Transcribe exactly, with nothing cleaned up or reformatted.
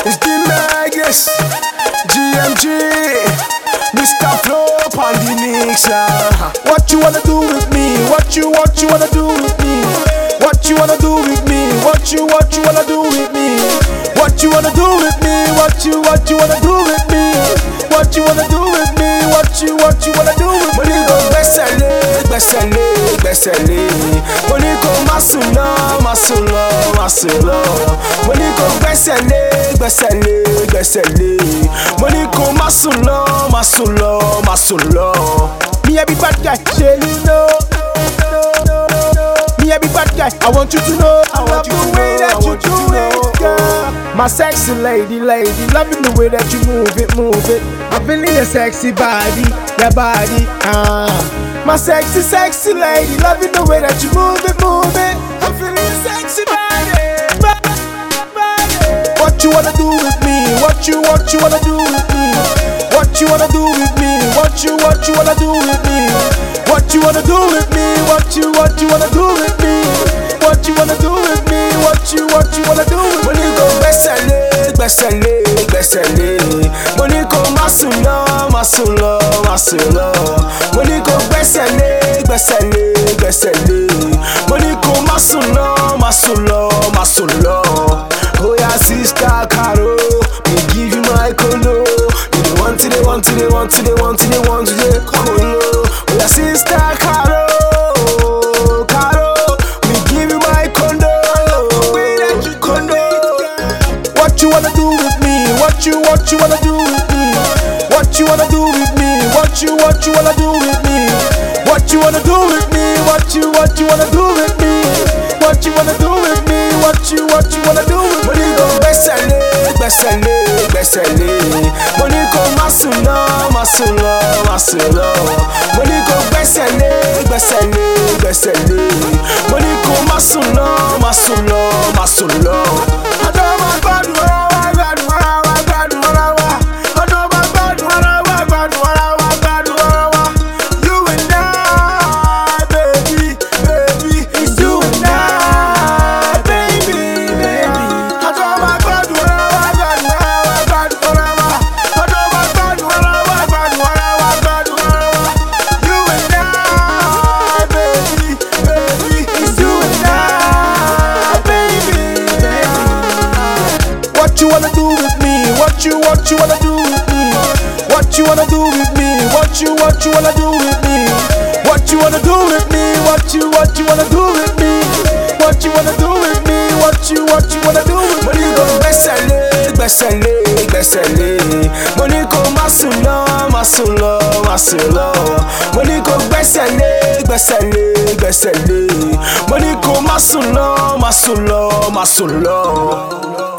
It's the Magnus, G M G, Mister Flow on the mixer. What you wanna do with me? What you, what you wanna do with me? What you wanna do with me? What you, what you wanna do with me? What you wanna do with me? What you, what you wanna do with me? What you wanna do with me? What you, what you wanna do with me? Money go gbẹ́sẹ̀lé, gbẹ́sẹ̀lé, gbẹ́sẹ̀lé. Money go masulo, masulo, masulo. Money go gbẹ́sẹ̀lé, gbẹ́sẹ̀lé, gbẹ́sẹ̀lé. Money go masulo, masulo, masulo. Me a be bad guy, say you know. Me a be bad guy, I want you to know. I want you to know, I want you to know, girl. My sexy lady, lady, loving the way that you move it, move it. I'm feeling your sexy body, your body, ah. Uh. My sexy, sexy lady, loving the way that you move it, move it. I'm feeling your sexy body, body, body. What you wanna do with me? What you, what you wanna do with me? What you wanna do with me? What you, what you wanna do with me? What you wanna do with me? What you, what you wanna do with me? What you wanna do with me? What you, what you wanna do with me? Money go gbẹ́sẹ̀lé, gbẹ́sẹ̀lé, gbẹ́sẹ̀lé. Money go masulo, masulo, masulo. Money go gbẹ́sẹ̀lé, gbẹ́sẹ̀lé, gbẹ́sẹ̀lé. Money go masulo, masulo, masulo. Oh yeah, sister Caro, me give you my condo. You dey want to, they want to, they want to, they want to, they want to, they condo. Oh yeah, sister Caro, Caro, me give you my condo. Condo. What you wanna do with me? What you, what you wanna do with me? What you wanna do with me? What you, what you wanna do with me? What you wanna do with me? What you, what you wanna do with me? What you wanna do with me? What you, what you wanna do with me? Money go gbẹ́sẹ̀lé, gbẹ́sẹ̀lé, gbẹ́sẹ̀lé. Money go masulo, masulo, masulo. Money go gbẹ́sẹ̀lé, gbẹ́sẹ̀lé, gbẹ́sẹ̀lé. Money go masulo, masulo, masulo. Ọjọ́ máa gbádùn ara wa, gbádùn ara wa, gbádùn ara wa. Ọjọ́ máa gbádùn ara wa, gbádùn ara wa, gbádùn ara wa. You and I, baby, baby, it's you and I, baby, baby. Ọjọ́ máa gbádùn ara wa, gbádùn ara wa, gbádùn ara wa. Ọjọ́ máa gbádùn ara wa, gbádùn ara wa, gbádùn ara wa. You and I, baby, baby, it's you and I, baby, baby. What you wanna do with me? What you, what you wanna do with me? What you wanna do with me? What you, what you wanna do with me? What you wanna do with me? What you, what you wanna do with me? What you wanna do with me? What you, what you wanna do with me? Money go gbẹ́sẹ̀lé, gbẹ́sẹ̀lé, gbẹ́sẹ̀lé. Money go masulo, masulo, masulo. Money go gbẹ́sẹ̀lé, gbẹ́sẹ̀lé, gbẹ́sẹ̀lé. Money go masulo, masulo, masulo.